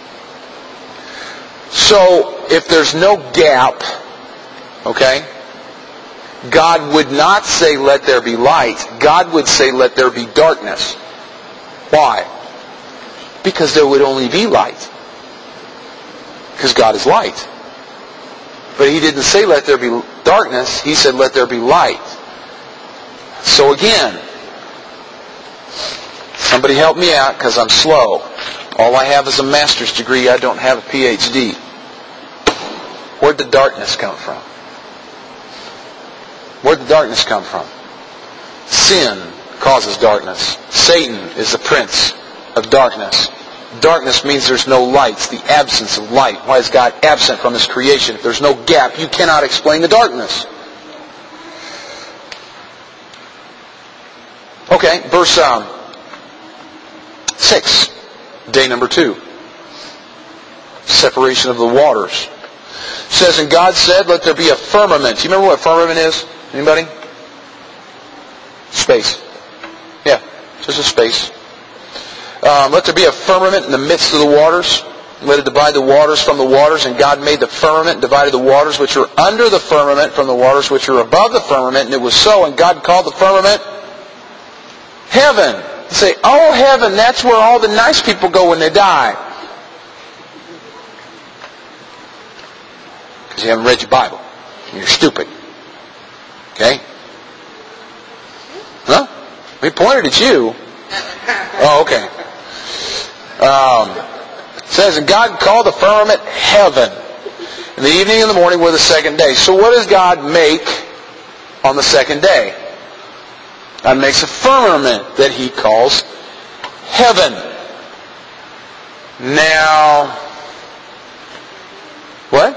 So, if there's no gap, okay, God would not say, let there be light. God would say, let there be darkness. Why? Because there would only be light. Because God is light. But He didn't say, let there be darkness. He said, let there be light. So again, somebody help me out because I'm slow. All I have is a master's degree. I don't have a PhD. Where'd the darkness come from? Where'd the darkness come from? Sin causes darkness. Satan is the prince of darkness. Darkness means there's no light. It's the absence of light. Why is God absent from His creation? If there's no gap, you cannot explain the darkness. Okay, verse 6. Day number 2. Separation of the waters. It says, and God said, let there be a firmament. Do you remember what a firmament is? Anybody? Space. Yeah, just a space. Let there be a firmament in the midst of the waters. Let it divide the waters from the waters. And God made the firmament and divided the waters which are under the firmament from the waters which are above the firmament. And it was so. And God called the firmament heaven. You say, oh, heaven, that's where all the nice people go when they die. Because you haven't read your Bible. You're stupid. Okay? Huh? We pointed at you. Oh, okay. It says, and God called the firmament heaven. And the evening and the morning were the second day. So what does God make on the second day? God makes a firmament that He calls heaven. Now, what?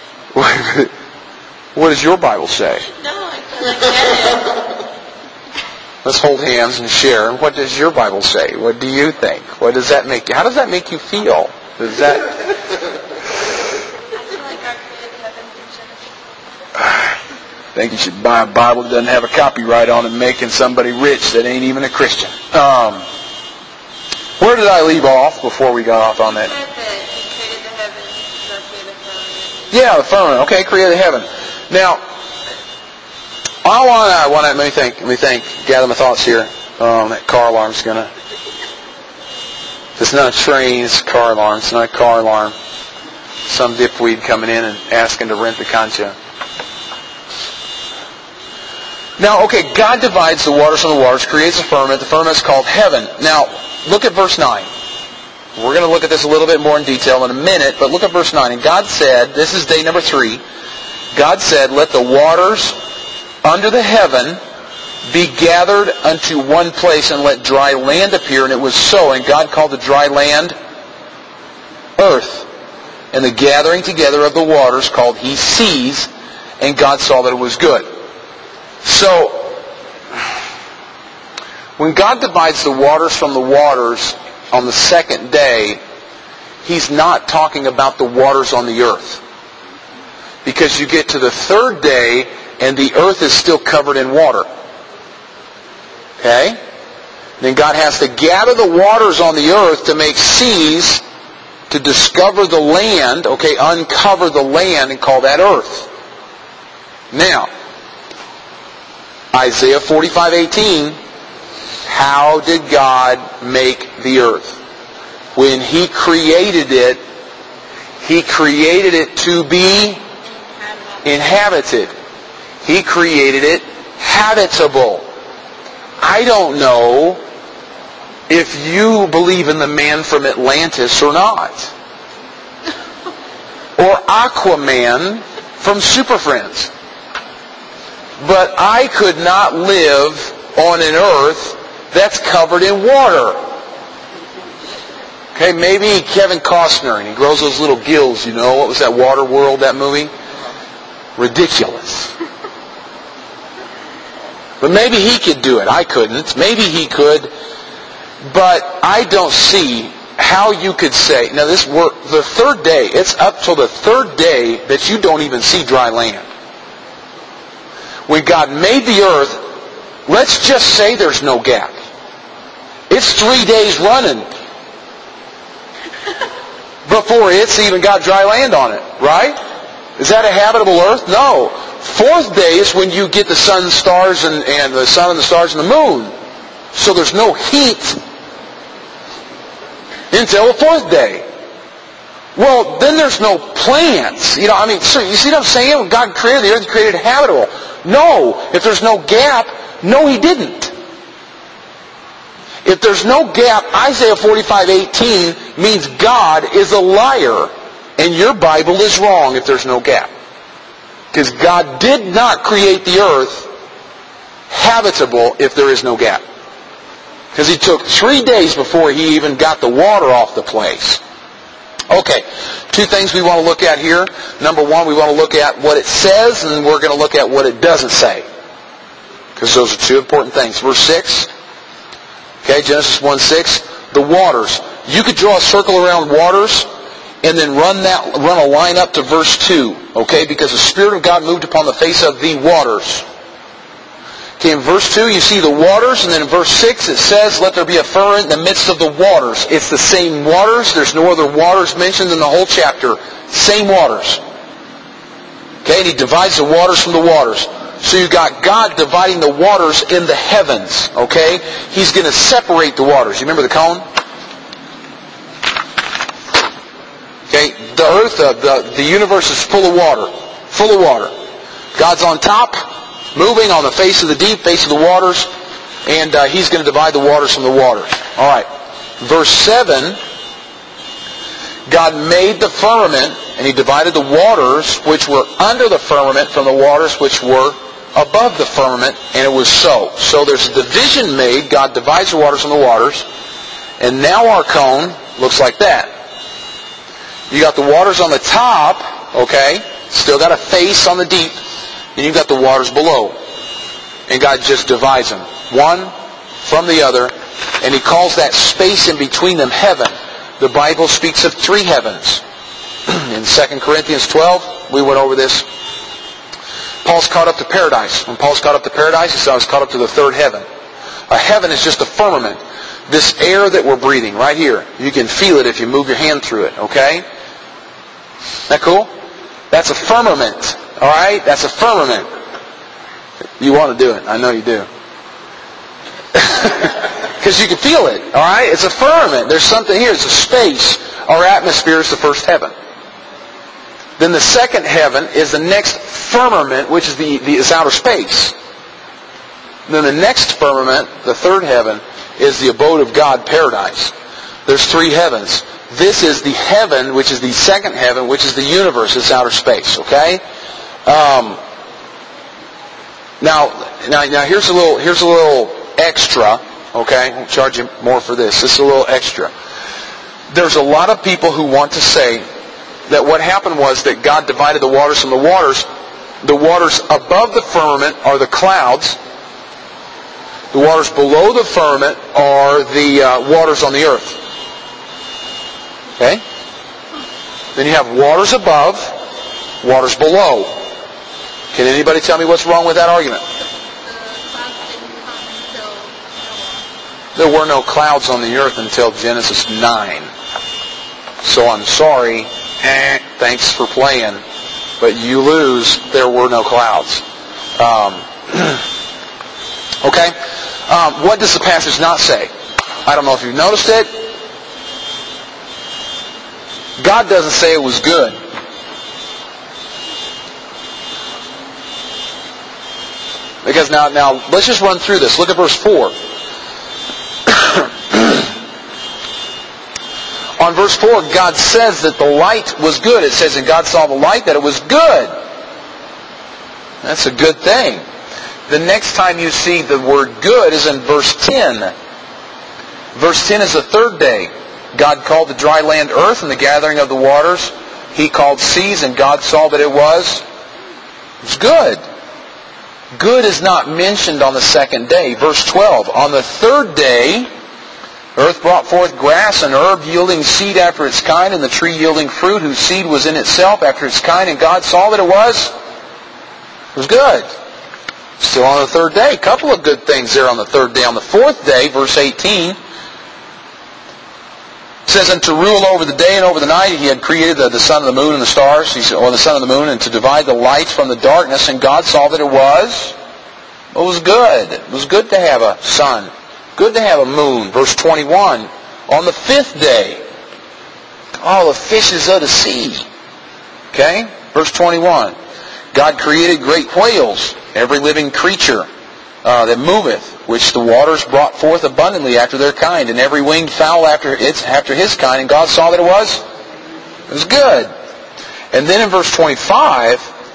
What does your Bible say? No, I couldn't get it. Let's hold hands and share. What does your Bible say? What do you think? What does that make you? How does that make you feel? Does that? I feel like God created heaven I think you should buy a Bible that doesn't have a copyright on it, making somebody rich that ain't even a Christian. Where did I leave off before we got off on that? He created the heavens, the firmament. Yeah, the firmament. Okay, created heaven. Now, I want to let me think, gather my thoughts here. That car alarm's gonna. It's not a train, it's a car alarm. It's not a car alarm. Some dipweed coming in and asking to rent the concha. Now, okay, God divides the waters from the waters, creates a firmament. The firmament is called heaven. Now, look at verse 9. We're going to look at this a little bit more in detail in a minute, but look at verse 9. And God said, this is day number 3, God said, let the waters under the heaven be gathered unto one place, and let dry land appear. And it was so. And God called the dry land earth. And the gathering together of the waters called he seas. And God saw that it was good. So, when God divides the waters from the waters on the second day, He's not talking about the waters on the earth. Because you get to the third day, and the earth is still covered in water. Okay? Then God has to gather the waters on the earth to make seas, to discover the land, okay, uncover the land, and call that earth. Now, Isaiah 45:18, how did God make the earth? When He created it to be inhabited. He created it habitable. I don't know if you believe in the man from Atlantis or not. Or Aquaman from Super Friends. But I could not live on an earth that's covered in water. Okay, maybe Kevin Costner, and he grows those little gills, you know. What was that, Waterworld, that movie? Ridiculous. But maybe he could do it. I couldn't. Maybe he could. But I don't see how you could say, now this work, the third day, it's up till the third day that you don't even see dry land. When God made the earth, let's just say there's no gap. It's 3 days running before it's even got dry land on it, right? Is that a habitable earth? No. Fourth day is when you get the sun, stars, and the sun and the stars and the moon. So there's no heat until the fourth day. Well, then there's no plants. You know, I mean, so you see what I'm saying? When God created the earth, He created it habitable. No. If there's no gap, no, He didn't. If there's no gap, Isaiah 45:18 means God is a liar. And your Bible is wrong if there's no gap. Because God did not create the earth habitable if there is no gap. Because He took 3 days before He even got the water off the place. Okay, 2 things we want to look at here. Number 1, we want to look at what it says, and we're going to look at what it doesn't say. Because those are 2 important things. Verse 6. Okay, Genesis 1:6. The waters. You could draw a circle around waters and then run a line up to verse 2. Okay, because the Spirit of God moved upon the face of the waters. Okay, in verse 2 you see the waters, and then in verse 6 it says, let there be a firmament in the midst of the waters. It's the same waters. There's no other waters mentioned in the whole chapter. Same waters. Okay, and He divides the waters from the waters. So you've got God dividing the waters in the heavens. Okay, He's going to separate the waters. You remember the cone? Okay, the earth, the universe is full of water. Full of water. God's on top, moving on the face of the deep, face of the waters, and He's going to divide the waters from the waters. All right. Verse 7, God made the firmament, and He divided the waters which were under the firmament from the waters which were above the firmament, and it was so. So there's a division made. God divides the waters from the waters, and now our cone looks like that. You got the waters on the top, okay, still got a face on the deep, and you've got the waters below. And God just divides them, one from the other, and He calls that space in between them heaven. The Bible speaks of 3 heavens. In 2 Corinthians 12, we went over this. Paul's caught up to paradise. When Paul's caught up to paradise, he said, I was caught up to the third heaven. A heaven is just a firmament. This air that we're breathing right here, you can feel it if you move your hand through it, okay? Isn't that cool? That's a firmament, all right? That's a firmament. You want to do it. I know you do. Because you can feel it, all right? It's a firmament. There's something here. It's a space. Our atmosphere is the first heaven. Then the second heaven is the next firmament, which is the outer space. And then the next firmament, the third heaven, is the abode of God, paradise. There's three heavens. This is the heaven, which is the second heaven, which is the universe, it's outer space, okay? Now here's a little extra, okay? I'll charge you more for this. This is a little extra. There's a lot of people who want to say that what happened was that God divided the waters from the waters. The waters above the firmament are the clouds. The waters below the firmament are the waters on the earth. Okay? Then you have waters above, waters below. Can anybody tell me what's wrong with that argument? There were no clouds on the earth until Genesis 9. So I'm sorry. Thanks for playing. But you lose. There were no clouds. Okay? What does the passage not say? I don't know if you've noticed it. God doesn't say it was good. Because now let's just run through this. Look at verse 4. On verse 4, God says that the light was good. It says, and God saw the light, that it was good. That's a good thing. The next time you see the word good is in verse 10. Verse 10 is the third day. God called the dry land earth, and the gathering of the waters He called seas, and God saw that it was good. Good is not mentioned on the second day. Verse 12, on the third day, earth brought forth grass and herb yielding seed after its kind, and the tree yielding fruit whose seed was in itself after its kind, and God saw that it was good. Still on the third day. A couple of good things there on the third day. On the fourth day, verse 18, it says, and to rule over the day and over the night, He had created the sun and the moon and the stars, or the sun and the moon, and to divide the light from the darkness, and God saw that it was good. It was good to have a sun. Good to have a moon. Verse 21, on the fifth day, all the fishes of the sea. Okay? Verse 21, God created great whales, every living creature that moveth, which the waters brought forth abundantly after their kind, and every winged fowl after his kind, and God saw that it was good. And then in verse 25,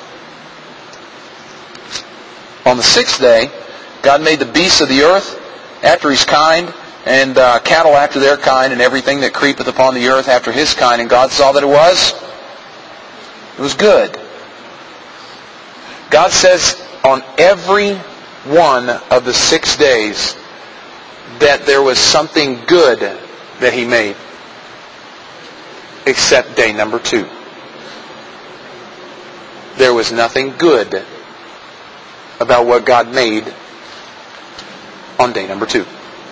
on the sixth day, God made the beasts of the earth after his kind, and cattle after their kind, and everything that creepeth upon the earth after his kind, and God saw that it was good. God says on every one of the 6 days that there was something good that He made, except day number 2. There was nothing good about what God made on day number 2.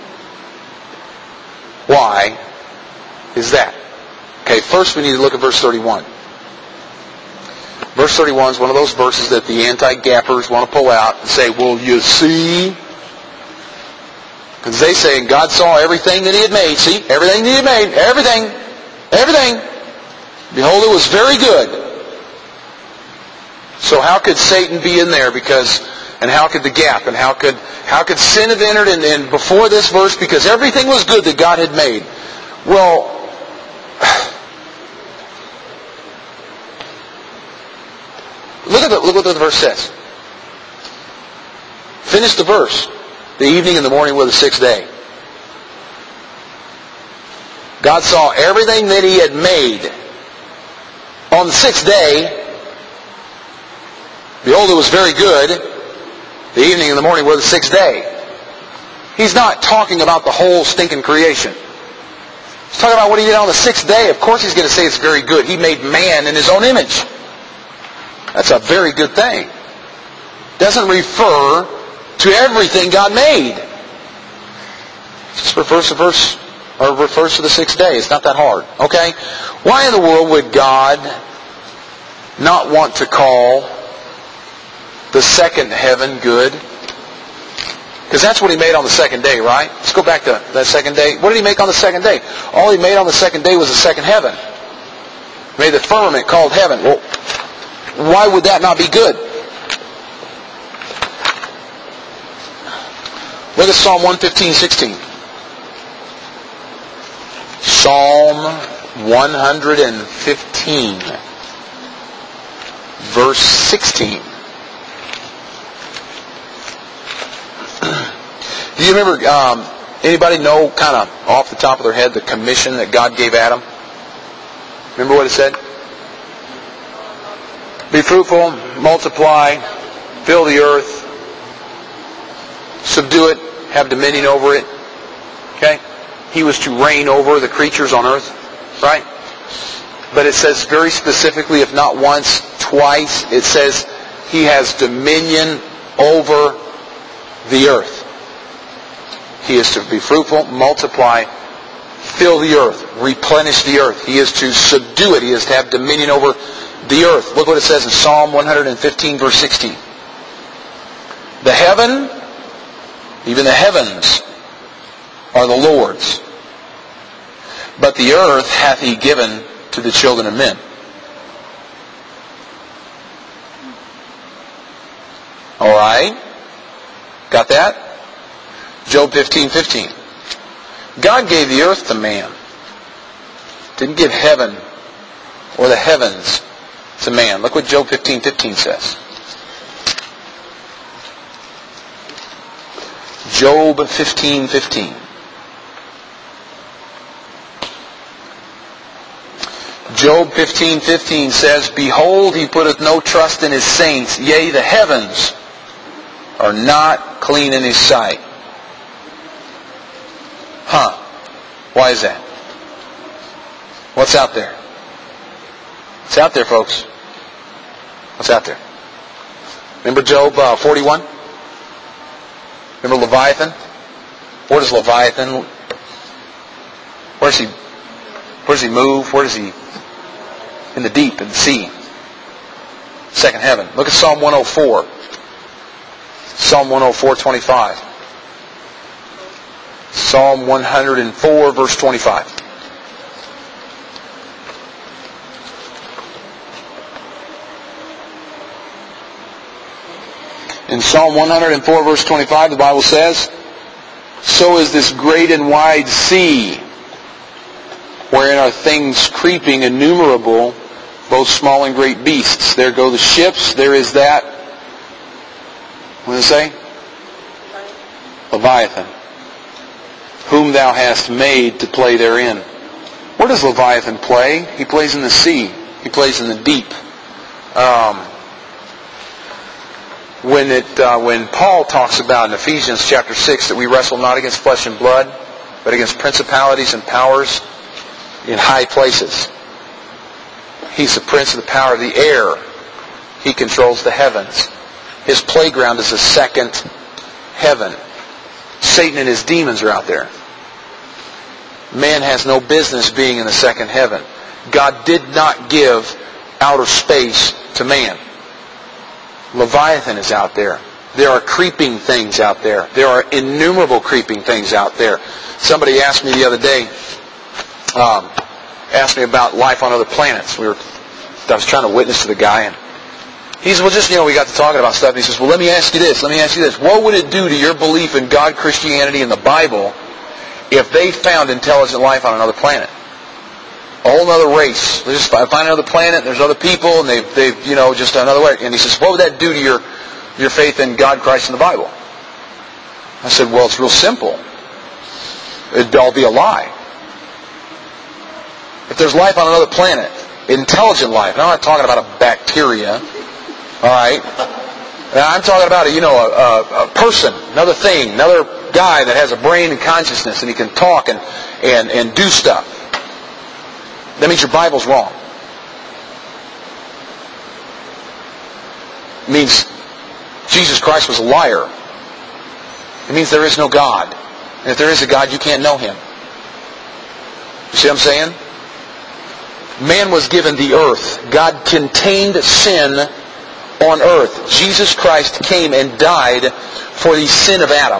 Why is that? Okay, first we need to look at verse 31. Verse 31 is one of those verses that the anti-gappers want to pull out and say, well, you see? Because they say God saw everything that He had made. See? Everything that He had made. Everything. Behold, it was very good. So how could Satan be in there? And how could the gap? And how could sin have entered in before this verse? Because everything was good that God had made. Well, look what the verse says. Finish the verse. The evening and the morning were the 6th day. God saw everything that He had made. On the 6th day, behold, it was very good. The evening and the morning were the 6th day. He's not talking about the whole stinking creation. He's talking about what He did on the 6th day. Of course He's going to say it's very good. He made man in His own image. That's a very good thing. doesn't refer to everything God made. It just refers to refers to the sixth day. It's not that hard. Okay? Why in the world would God not want to call the second heaven good? Because that's what He made on the second day, right? Let's go back to that second day. What did He make on the second day? All He made on the second day was the second heaven. He made the firmament called heaven. Well, why would that not be good? Look at Psalm 115:16. Psalm 115, verse 16. Do you remember, anybody know kind of off the top of their head the commission that God gave Adam? Remember what it said? Be fruitful, multiply, fill the earth, subdue it, have dominion over it. Okay? He was to reign over the creatures on earth. Right? But it says very specifically, if not once, twice, it says He has dominion over the earth. He is to be fruitful, multiply, fill the earth, replenish the earth. He is to subdue it. He is to have dominion over the earth. Look what it says in Psalm 115, verse 16. The heaven, even the heavens, are the Lord's, but the earth hath He given to the children of men. All right? Got that? Job 15:15. God gave the earth to man. Didn't give heaven or the heavens to man. Look what Job 15:15 says. Job 15:15. Job 15:15 says, Behold, He putteth no trust in His saints, yea, the heavens are not clean in His sight. Why is that? What's out there? What's out there, folks? What's out there? Remember Job 41? Remember Leviathan? Where does Leviathan... Where does he move? Where does he... In the deep, in the sea. Second heaven. Look at Psalm 104. Psalm 104:25. Psalm 104, verse 25. In Psalm 104, verse 25, the Bible says, So is this great and wide sea, wherein are things creeping innumerable, both small and great beasts. There go the ships, there is that, what does it say? Leviathan, whom thou hast made to play therein. Where does Leviathan play? He plays in the sea. He plays in the deep. When Paul talks about in Ephesians chapter 6 that we wrestle not against flesh and blood, but against principalities and powers in high places. He's the prince of the power of the air. He controls the heavens. His playground is the second heaven. Satan and his demons are out there. Man has no business being in the second heaven. God did not give outer space to man. Leviathan is out there. There are creeping things out there. There are innumerable creeping things out there. Somebody asked me the other day, asked me about life on other planets. I was trying to witness to the guy, and he said, well, we got to talking about stuff, and he says, well, let me ask you this. What would it do to your belief in God, Christianity, and the Bible if they found intelligent life on another planet? A whole other race. They just find another planet, there's other people, and they've just another way. And he says, what would that do to your faith in God, Christ, and the Bible? I said, well, it's real simple. It'd all be a lie. If there's life on another planet, intelligent life, and I'm not talking about a bacteria, all right? Now, I'm talking about a person, another thing, another guy that has a brain and consciousness, and he can talk and do stuff. That means your Bible's wrong. It means Jesus Christ was a liar. It means there is no God. And if there is a God, you can't know Him. You see what I'm saying? Man was given the earth. God contained sin on earth. Jesus Christ came and died for the sin of Adam.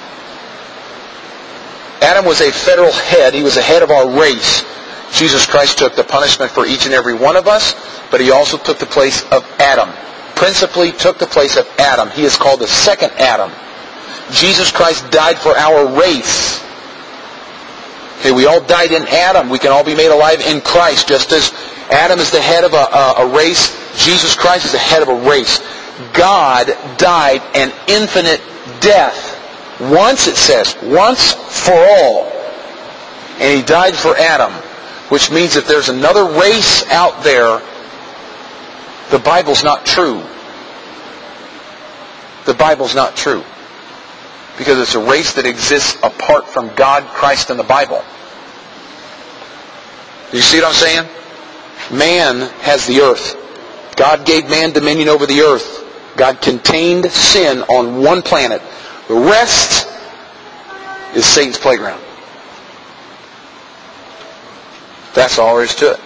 Adam was a federal head. He was the head of our race. Jesus Christ took the punishment for each and every one of us, but He also took the place of Adam. Principally took the place of Adam. He is called the second Adam. Jesus Christ died for our race. Okay, we all died in Adam. We can all be made alive in Christ. Just as Adam is the head of a race, Jesus Christ is the head of a race. God died an infinite death. Once, it says, once for all. And He died for Adam, which means if there's another race out there, the Bible's not true. The Bible's not true. Because it's a race that exists apart from God, Christ, and the Bible. Do you see what I'm saying? Man has the earth. God gave man dominion over the earth. God contained sin on one planet. The rest is Satan's playground. That's all there is to it.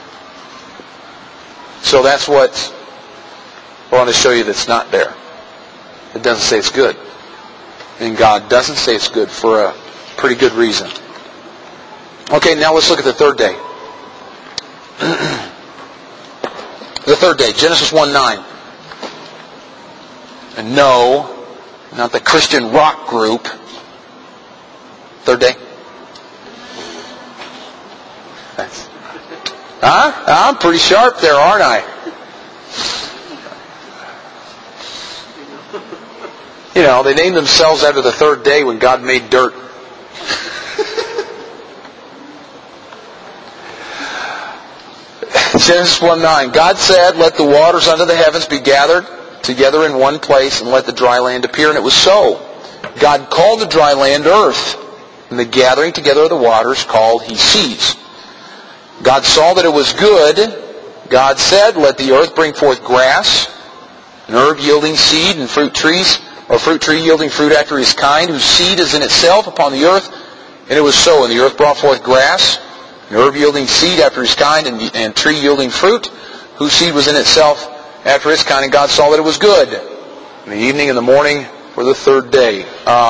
So that's what I want to show you that's not there. It doesn't say it's good. And God doesn't say it's good for a pretty good reason. Okay, now let's look at the third day. The third day, Genesis 1:9. And no, not the Christian rock group. Third day. Huh? I'm pretty sharp there, aren't I? You know, they named themselves after the third day when God made dirt. Genesis 1:9. God said, "Let the waters under the heavens be gathered together in one place, and let the dry land appear." And it was so. God called the dry land earth, and the gathering together of the waters called He seas. God saw that it was good. God said, "Let the earth bring forth grass, an herb yielding seed, and fruit trees, or fruit tree yielding fruit after his kind, whose seed is in itself upon the earth." And it was so. And the earth brought forth grass, an herb yielding seed after his kind, and tree yielding fruit, whose seed was in itself after its kind. And God saw that it was good. In the evening and the morning were the third day.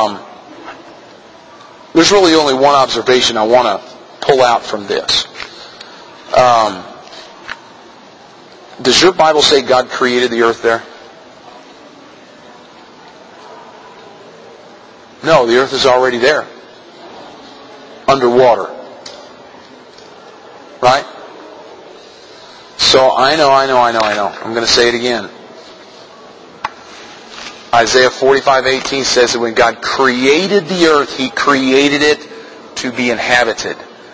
There's really only one observation I want to pull out from this. Does your Bible say God created the earth there? No, the earth is already there. Underwater. Right? So I know. I'm going to say it again. Isaiah 45:18 says that when God created the earth, He created it to be inhabited.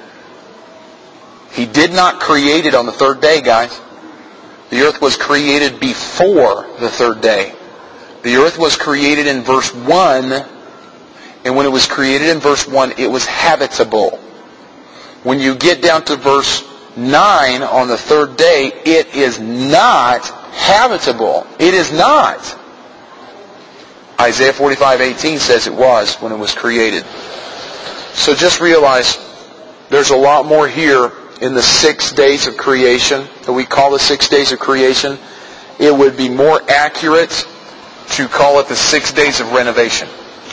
He did not create it on the third day, guys. The earth was created before the third day. The earth was created in verse 1, and when it was created in verse 1, it was habitable. When you get down to verse 9 on the third day, it is not habitable. It is not. Isaiah 45:18 says it was when it was created. So just realize there's a lot more here in the 6 days of creation that we call the 6 days of creation. It would be more accurate to call it the 6 days of renovation.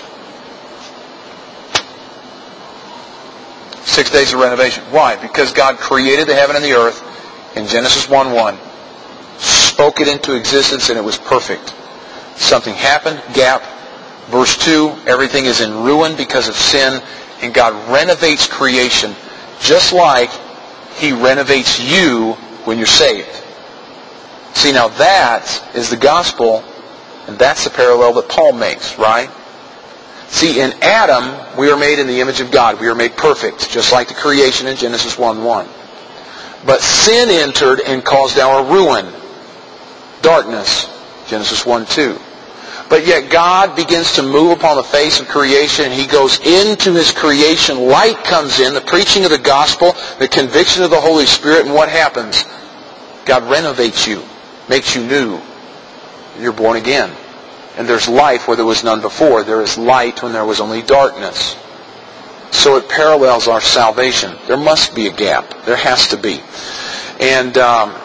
6 days of renovation. Why? Because God created the heaven and the earth in Genesis 1:1, spoke it into existence, and it was perfect. Something happened, gap. Verse 2, everything is in ruin because of sin, and God renovates creation just like He renovates you when you're saved. See, now that is the gospel, and that's the parallel that Paul makes, right? See, in Adam, we are made in the image of God. We are made perfect, just like the creation in Genesis 1:1. But sin entered and caused our ruin. Darkness, Genesis 1:2. But yet God begins to move upon the face of creation, and He goes into His creation. Light comes in, the preaching of the gospel, the conviction of the Holy Spirit, and what happens? God renovates you, makes you new. You're born again. And there's life where there was none before. There is light when there was only darkness. So it parallels our salvation. There must be a gap. There has to be. And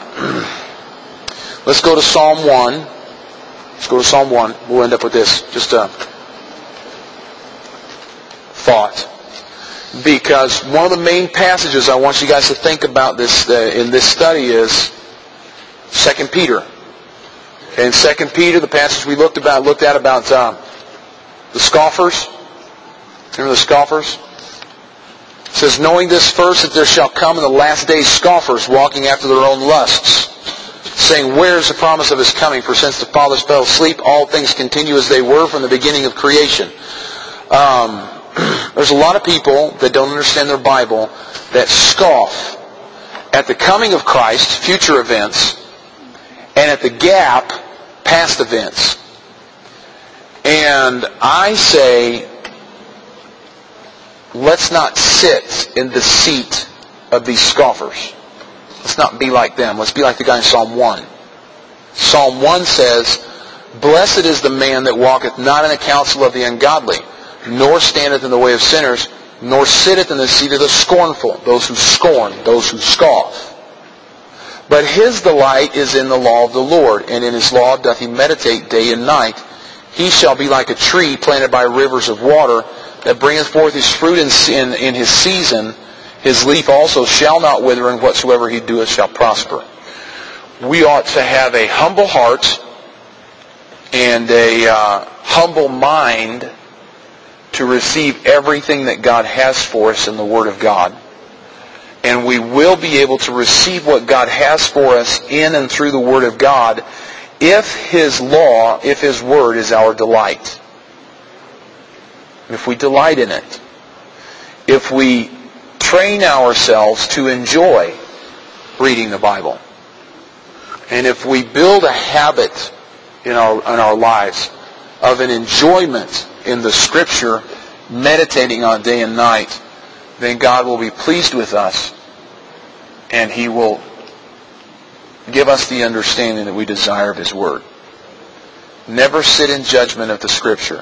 let's go to Psalm 1. Let's go to Psalm 1. We'll end up with this. Just a thought. Because one of the main passages I want you guys to think about this in this study is 2 Peter. In 2 Peter, the passage we looked at about the scoffers. Remember the scoffers? It says, knowing this first, that there shall come in the last days scoffers, walking after their own lusts, saying, where is the promise of His coming? For since the fathers fell asleep, all things continue as they were from the beginning of creation. There's a lot of people that don't understand their Bible that scoff at the coming of Christ, future events, and at the gap, past events. And I say, let's not sit in the seat of these scoffers. Let's not be like them. Let's be like the guy in Psalm 1. Psalm 1 says, blessed is the man that walketh not in the counsel of the ungodly, nor standeth in the way of sinners, nor sitteth in the seat of the scornful, those who scorn, those who scoff. But his delight is in the law of the Lord, and in His law doth he meditate day and night. He shall be like a tree planted by rivers of water, that bringeth forth his fruit in his season. His leaf also shall not wither, and whatsoever he doeth shall prosper. We ought to have a humble heart and a humble mind to receive everything that God has for us in the Word of God. And we will be able to receive what God has for us in and through the Word of God if His law, if His Word is our delight. If we delight in it. If we train ourselves to enjoy reading the Bible. And if we build a habit in our lives of an enjoyment in the Scripture, meditating on day and night, then God will be pleased with us, and He will give us the understanding that we desire of His Word. Never sit in judgment of the Scripture.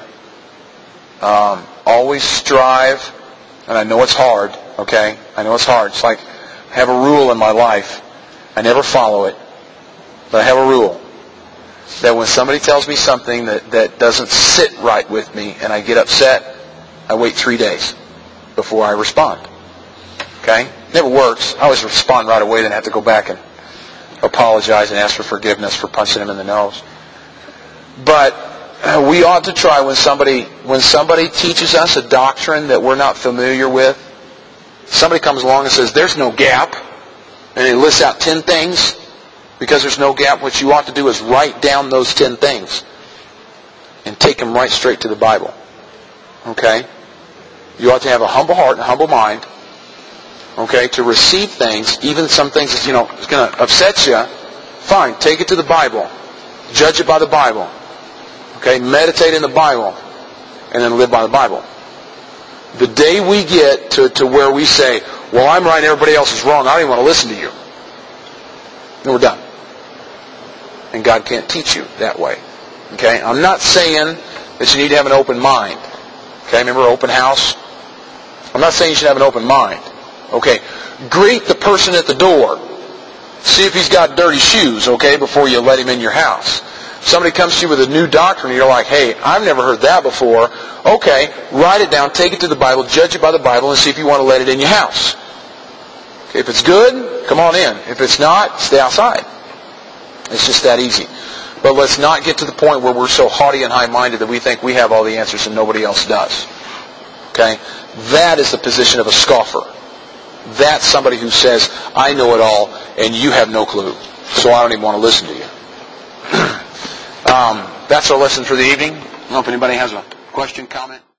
Always strive, and I know it's hard, okay? I know it's hard. It's like I have a rule in my life. I never follow it, but I have a rule that when somebody tells me something that doesn't sit right with me and I get upset, I wait 3 days before I respond. Okay? Never works. I always respond right away, then have to go back and apologize and ask for forgiveness for punching him in the nose. But we ought to try when somebody teaches us a doctrine that we're not familiar with, somebody comes along and says, there's no gap, and it lists out 10 things. Because there's no gap, what you ought to do is write down those 10 things and take them right straight to the Bible. Okay? You ought to have a humble heart and a humble mind, okay, to receive things, even some things that's, it's going to upset you. Fine, take it to the Bible. Judge it by the Bible. Okay? Meditate in the Bible. And then live by the Bible. The day we get to where we say, well, I'm right and everybody else is wrong, I don't even want to listen to you. Then we're done. And God can't teach you that way. Okay? I'm not saying that you need to have an open mind. Okay? Remember open house? I'm not saying you should have an open mind. Okay? Greet the person at the door. See if he's got dirty shoes, okay, before you let him in your house. Somebody comes to you with a new doctrine and you're like, hey, I've never heard that before. Okay, write it down, take it to the Bible, judge it by the Bible, and see if you want to let it in your house. Okay, if it's good, come on in. If it's not, stay outside. It's just that easy. But let's not get to the point where we're so haughty and high-minded that we think we have all the answers and nobody else does. Okay? That is the position of a scoffer. That's somebody who says, I know it all and you have no clue. So I don't even want to listen to you. That's our lesson for the evening. I don't know if anybody has a question, comment.